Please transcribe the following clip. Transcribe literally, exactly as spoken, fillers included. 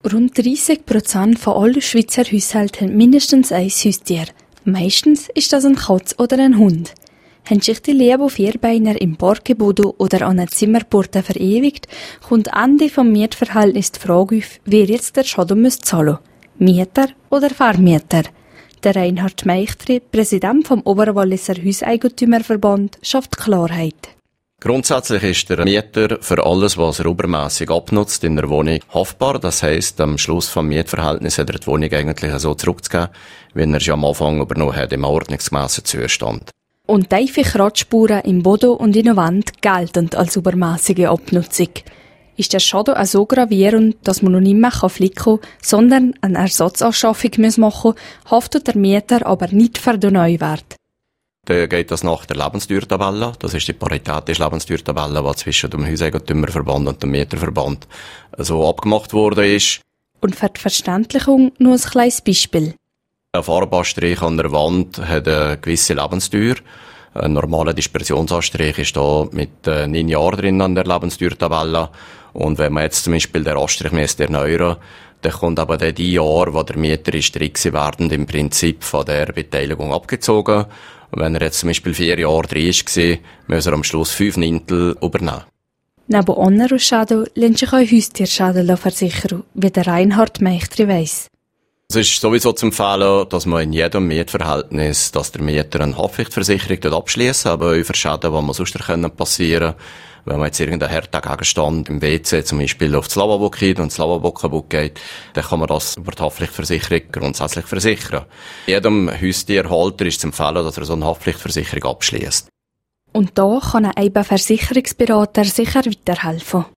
Rund dreissig Prozent von allen Schweizer Haushalten haben mindestens ein Haustier. Meistens ist das ein Katz oder ein Hund. Haben sich die lieben Vierbeiner im Parkgebäude oder an einer Zimmerpforte verewigt, kommt Ende vom Mietverhältnis die Frage auf, wer jetzt der Schaden zahlen muss. Mieter oder Vermieter? Der Reinhard Meichtri, Präsident vom Oberwalliser Hauseigentümerverband, schafft Klarheit. Grundsätzlich ist der Mieter für alles, was er übermässig abnutzt in der Wohnung, haftbar. Das heisst, am Schluss vom Mietverhältnis hat er die Wohnung eigentlich so zurückzugeben, wie er sie am Anfang übernommen hat, im ordnungsgemässen Zustand. Und tiefe Kratzspuren im Boden und in der Wand gelten als übermässige Abnutzung. Ist der Schaden auch so gravierend, dass man noch nicht mehr flicken kann, sondern eine Ersatzanschaffung machen muss, haftet der Mieter aber nicht für den Neuwert. Dann geht das nach der Lebensdauertabelle. Das ist die paritätische Lebensdauertabelle, die zwischen dem Hauseigentümerverband und dem Mieterverband so abgemacht worden ist. Und für die Verständlichung nur ein kleines Beispiel. Ein Farbanstrich an der Wand hat eine gewisse Lebensdauer. Ein normaler Dispersionsanstrich ist da mit äh, neun Jahren drin an der Lebensdauertabelle. Und wenn man jetzt zum Beispiel den Anstrich müsste erneuern, dann kommt aber dann die Jahre, wo der Mieter ist drin werden, im Prinzip von der Beteiligung abgezogen. Und wenn er jetzt zum Beispiel vier Jahre drin war, muss er am Schluss fünf Neuntel übernehmen. Neben anderen Schäden lässt sich auch Haustierschäden versichern, wie der Reinhard Meichtri weiss. Es ist sowieso zu empfehlen, dass man in jedem Mietverhältnis, dass der Mieter eine Haftpflichtversicherung abschließt, aber auch für Schäden, die sonst passieren können. Wenn man jetzt irgendeinen harten Gegenstand im W C zum Beispiel auf das Lavabo geht und das Lavabo kaputt geht, dann kann man das über die Haftpflichtversicherung grundsätzlich versichern. Jedem Haustierhalter ist zu empfehlen, dass er so eine Haftpflichtversicherung abschließt. Und da kann ein Versicherungsberater sicher weiterhelfen.